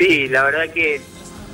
Sí, la verdad que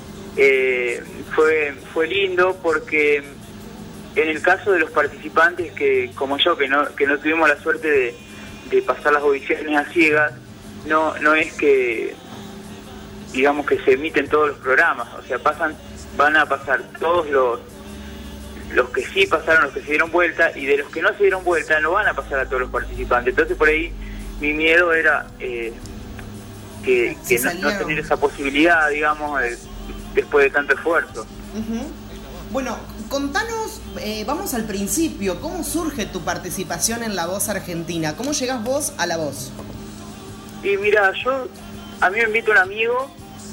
fue lindo porque en el caso de los participantes que como yo que no tuvimos la suerte de pasar las audiciones a ciegas, no es que digamos que se emiten todos los programas, o sea, van a pasar todos los que sí pasaron, los que se dieron vuelta, y de los que no se dieron vuelta no van a pasar a todos los participantes. Entonces por ahí mi miedo era que no tener esa posibilidad, digamos, después de tanto esfuerzo. Uh-huh. Bueno, contanos, vamos al principio, ¿cómo surge tu participación en La Voz Argentina? ¿Cómo llegás vos a La Voz? Y mira, a mí me invita un amigo,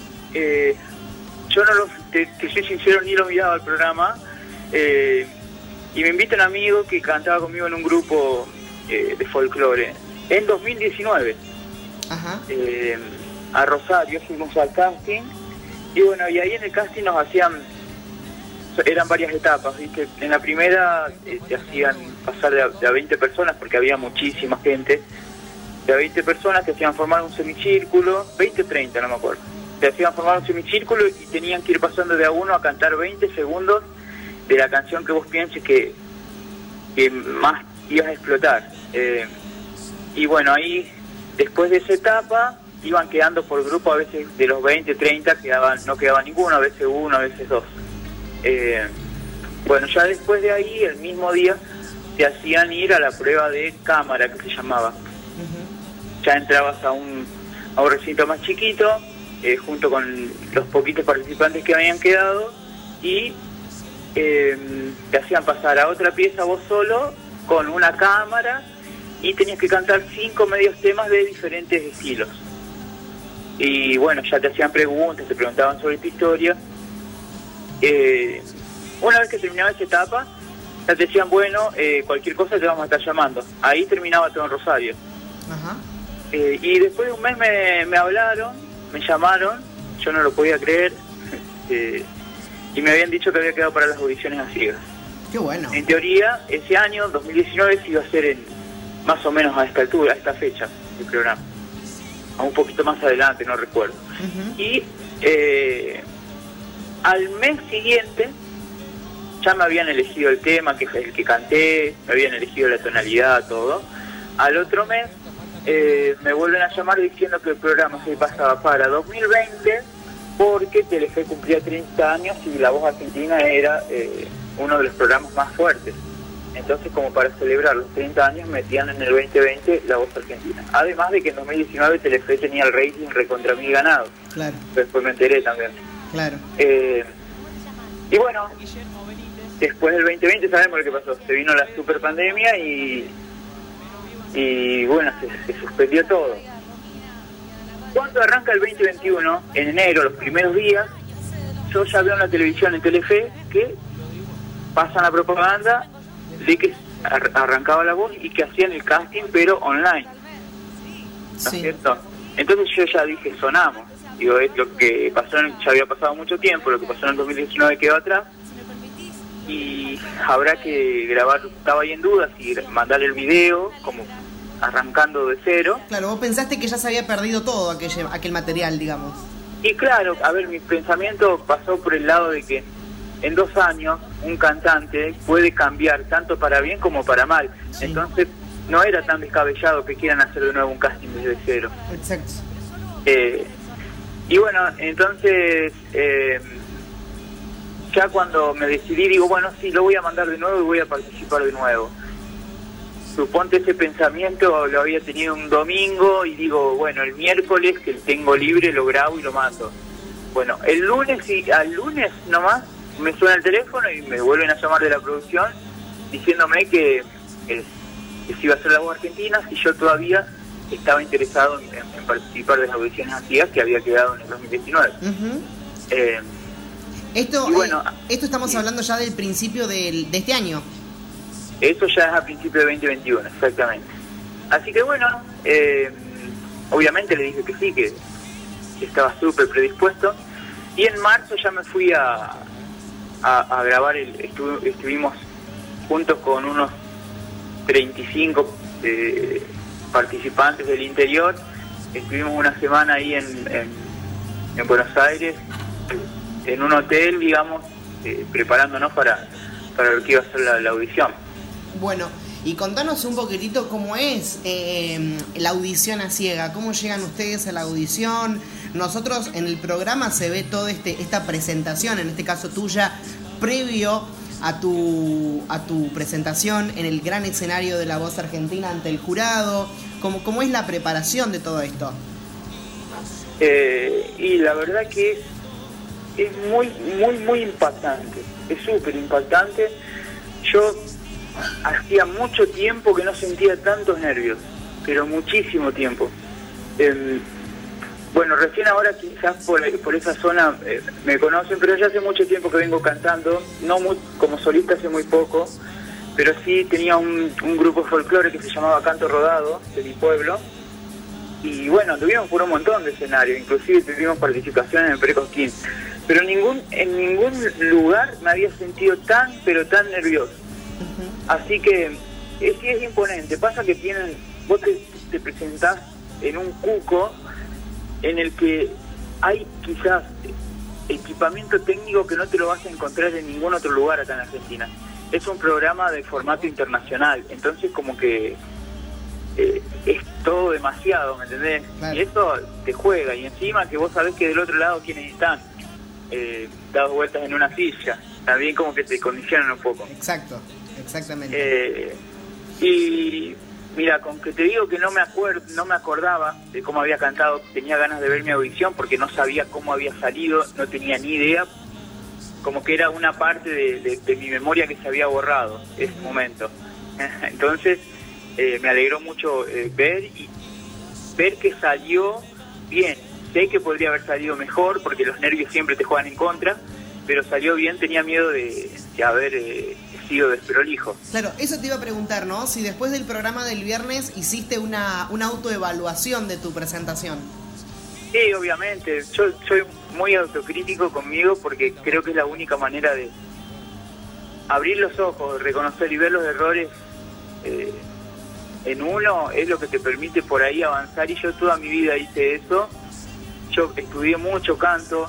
yo te soy sincero, ni lo miraba al programa, y me invita un amigo que cantaba conmigo en un grupo de folclore en 2019. Ajá. A Rosario, fuimos al casting, y bueno, y ahí en el casting nos eran varias etapas, ¿viste? En la primera te hacían pasar de a 20 personas, porque había muchísima gente, de a 20 personas te hacían formar un semicírculo, 20 o 30, no me acuerdo, te hacían formar un semicírculo y tenían que ir pasando de a uno a cantar 20 segundos de la canción que vos pienses que más ibas a explotar. Y bueno, ahí después de esa etapa iban quedando por grupo, a veces de los 20, 30 no quedaba ninguno, a veces uno, a veces dos. Bueno, ya después de ahí, el mismo día, te hacían ir a la prueba de cámara, que se llamaba. Uh-huh. Ya entrabas a un recinto más chiquito, junto con los poquitos participantes que habían quedado, y te hacían pasar a otra pieza vos solo, con una cámara, y tenías que cantar 5 medios temas de diferentes estilos. Y bueno, ya te hacían preguntas, te preguntaban sobre tu historia. Una vez que terminaba esa etapa, ya te decían, bueno, cualquier cosa te vamos a estar llamando. Ahí terminaba todo en Rosario. Ajá. Y después de un mes me hablaron, me llamaron, yo no lo podía creer, y me habían dicho que había quedado para las audiciones a ciegas. Qué bueno. En teoría, ese año, 2019, se iba a hacer más o menos a esta altura, a esta fecha del programa. A un poquito más adelante, no recuerdo. Uh-huh. Y al mes siguiente ya me habían elegido el tema, que es el que canté, me habían elegido la tonalidad, todo. Al otro mes me vuelven a llamar diciendo que el programa se pasaba para 2020 porque Telefe cumplía 30 años y La Voz Argentina era uno de los programas más fuertes. Entonces, como para celebrar los 30 años, metían en el 2020 La Voz Argentina. Además de que en 2019 Telefe tenía el rating recontra mil ganado. Claro. Después me enteré también. Claro. Y bueno, después del 2020 sabemos lo que pasó. Se vino la super pandemia y bueno, se suspendió todo. Cuando arranca el 2021, en enero, los primeros días, yo ya veo en la televisión, en Telefe, que pasan la propaganda de que arrancaba La Voz y que hacían el casting, pero online. ¿No es cierto? Entonces yo ya dije, sonamos. Digo, es lo que pasó, ya había pasado mucho tiempo, lo que pasó en el 2019 quedó atrás, y habrá que grabar, estaba ahí en duda si mandarle el video, como arrancando de cero. Claro, vos pensaste que ya se había perdido todo aquel material, digamos. Y claro, a ver, mi pensamiento pasó por el lado de que en 2 años un cantante puede cambiar tanto para bien como para mal. Sí. Entonces no era tan descabellado que quieran hacer de nuevo un casting desde cero. Exacto. Y bueno, entonces ya cuando me decidí, digo, bueno, sí, lo voy a mandar de nuevo y voy a participar de nuevo. Suponte ese pensamiento lo había tenido un domingo y digo, bueno, el miércoles que tengo libre lo grabo y lo mando. Bueno, el lunes, al lunes nomás me suena el teléfono y me vuelven a llamar de la producción diciéndome que se iba a hacer La Voz Argentina, si yo todavía estaba interesado en participar de las audiciones antiguas que había quedado en el 2019. Uh-huh. Esto estamos hablando ya del principio de este año. Eso ya es a principio de 2021, exactamente. Así que bueno, obviamente le dije que sí, que estaba súper predispuesto. Y en marzo ya me fui a grabar, estuvimos juntos con unos 35 participantes del interior. Estuvimos una semana ahí en Buenos Aires, en un hotel, digamos, preparándonos para lo que iba a ser la audición. Bueno, y contanos un poquitito cómo es la audición a ciega, cómo llegan ustedes a la audición. Nosotros en el programa se ve toda esta presentación, en este caso tuya, previo a tu presentación en el gran escenario de La Voz Argentina ante el jurado. ¿Cómo es la preparación de todo esto? Y la verdad que es muy impactante, es súper impactante. Yo hacía mucho tiempo que no sentía tantos nervios, pero muchísimo tiempo. Bueno, recién ahora quizás por esa zona me conocen, pero ya hace mucho tiempo que vengo cantando, no como solista hace muy poco, pero sí tenía un grupo de folclore que se llamaba Canto Rodado, de mi pueblo, y bueno, tuvimos por un montón de escenarios, inclusive tuvimos participación en el Precosquín, pero en ningún lugar me había sentido tan nervioso. Así que sí es imponente. Pasa que vos te presentás en un cuco en el que hay quizás equipamiento técnico que no te lo vas a encontrar en ningún otro lugar acá en Argentina. Es un programa de formato internacional, entonces como que es todo demasiado, ¿me entendés? Claro. Y eso te juega, y encima que vos sabés que del otro lado quiénes están, dados vueltas en una silla, también como que te condicionan un poco. Exacto, exactamente. Y mira, con que te digo que no me acordaba de cómo había cantado, tenía ganas de ver mi audición porque no sabía cómo había salido, no tenía ni idea, como que era una parte de mi memoria que se había borrado ese momento. Entonces me alegró mucho ver que salió bien. Sé que podría haber salido mejor porque los nervios siempre te juegan en contra, pero salió bien. Tenía miedo de haber sido desprolijo. Claro, eso te iba a preguntar, ¿no? Si después del programa del viernes hiciste una autoevaluación de tu presentación. Sí, obviamente. Yo soy muy autocrítico conmigo porque creo que es la única manera de abrir los ojos, reconocer y ver los errores en uno, es lo que te permite por ahí avanzar. Y yo toda mi vida hice eso. Yo estudié mucho canto,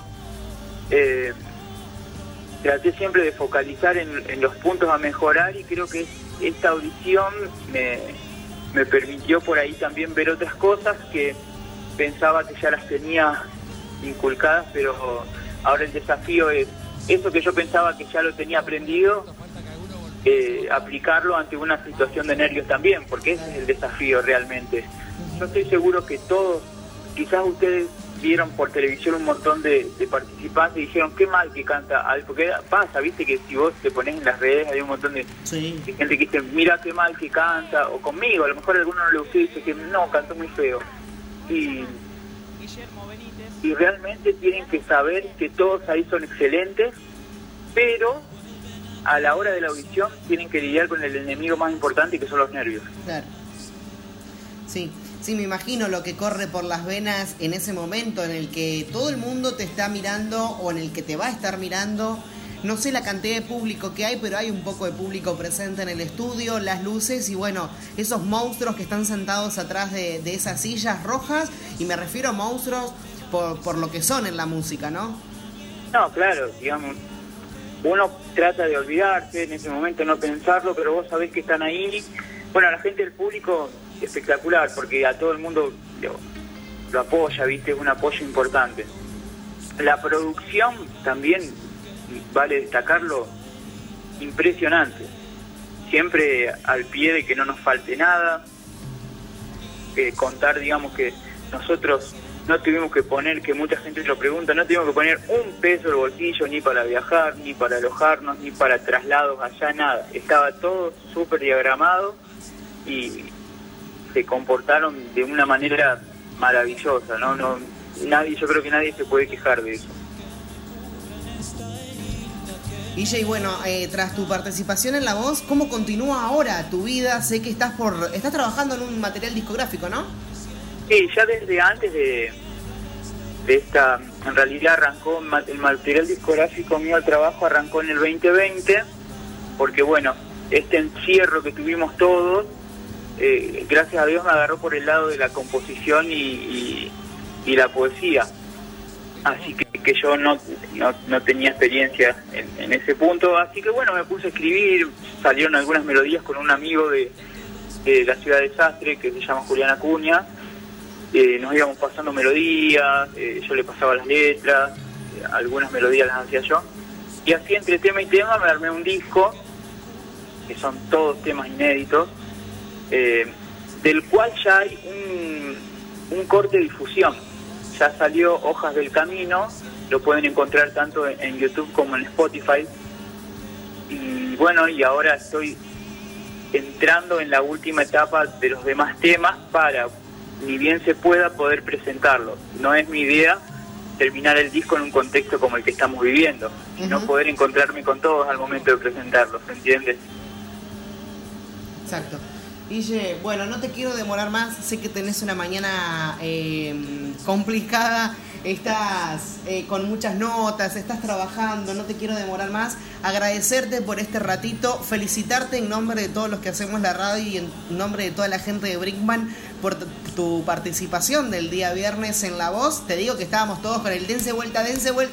traté siempre de focalizar en los puntos a mejorar, y creo que esta audición me permitió por ahí también ver otras cosas que pensaba que ya las tenía inculcadas, pero ahora el desafío es eso que yo pensaba que ya lo tenía aprendido, aplicarlo ante una situación de nervios también, porque ese es el desafío realmente. Yo estoy seguro que todos, quizás ustedes vieron por televisión un montón de participantes y dijeron qué mal que canta, porque pasa, viste que si vos te pones en las redes hay un montón de gente que dice mira qué mal que canta, o conmigo, a lo mejor a alguno no le gustó y dice que no, cantó muy feo, y realmente tienen que saber que todos ahí son excelentes, pero a la hora de la audición tienen que lidiar con el enemigo más importante, que son los nervios. Claro. Sí, me imagino lo que corre por las venas en ese momento en el que todo el mundo te está mirando o en el que te va a estar mirando. No sé la cantidad de público que hay, pero hay un poco de público presente en el estudio, las luces y bueno, esos monstruos que están sentados atrás de esas sillas rojas, y me refiero a monstruos por lo que son en la música, ¿no? No, claro, digamos, uno trata de olvidarse en ese momento, no pensarlo, pero vos sabés que están ahí. Bueno, la gente del público espectacular, porque a todo el mundo lo apoya, ¿viste? Es un apoyo importante. La producción también, vale destacarlo, impresionante. Siempre al pie de que no nos falte nada. Contar, digamos, que nosotros no tuvimos que poner, que mucha gente lo pregunta, no tuvimos que poner un peso del bolsillo ni para viajar, ni para alojarnos, ni para traslados allá, nada. Estaba todo súper diagramado y se comportaron de una manera maravillosa, ¿no? Yo creo que nadie se puede quejar de eso. Y bueno, tras tu participación en La Voz, ¿cómo continúa ahora tu vida? Sé que estás trabajando en un material discográfico, ¿no? Sí, ya desde antes de esta, en realidad arrancó el material discográfico mío, el trabajo arrancó en el 2020, porque bueno, este encierro que tuvimos todos, gracias a Dios me agarró por el lado de la composición y la poesía. así que yo no tenía experiencia en ese punto, así que bueno, me puse a escribir, salieron algunas melodías con un amigo de la ciudad de Sastre, que se llama Julián Acuña, nos íbamos pasando melodías, yo le pasaba las letras, algunas melodías las hacía yo, y así entre tema y tema me armé un disco, que son todos temas inéditos, del cual ya hay un corte de difusión. Ya salió Hojas del Camino, lo pueden encontrar tanto en YouTube como en Spotify. Y bueno, y ahora estoy entrando en la última etapa de los demás temas para, ni bien se pueda, poder presentarlos. No es mi idea terminar el disco en un contexto como el que estamos viviendo, sino poder encontrarme con todos al momento de presentarlos, ¿entiendes? Exacto. Guille, bueno, no te quiero demorar más, sé que tenés una mañana complicada, estás con muchas notas, estás trabajando, no te quiero demorar más, agradecerte por este ratito, felicitarte en nombre de todos los que hacemos la radio y en nombre de toda la gente de Brinkman por tu participación del día viernes en La Voz. Te digo que estábamos todos con el dense vuelta,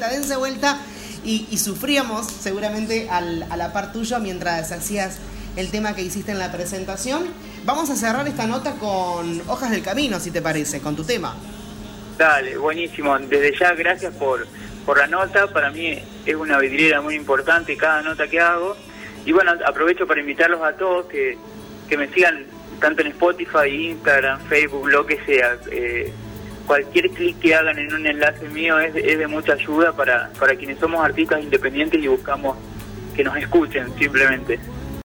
y sufríamos seguramente a la par tuya mientras hacías el tema que hiciste en la presentación. Vamos a cerrar esta nota con Hojas del Camino, si te parece, con tu tema. Dale, buenísimo. Desde ya, gracias por la nota. Para mí es una vidriera muy importante cada nota que hago. Y bueno, aprovecho para invitarlos a todos que me sigan tanto en Spotify, Instagram, Facebook, lo que sea. Cualquier clic que hagan en un enlace mío es de mucha ayuda para quienes somos artistas independientes y buscamos que nos escuchen, simplemente.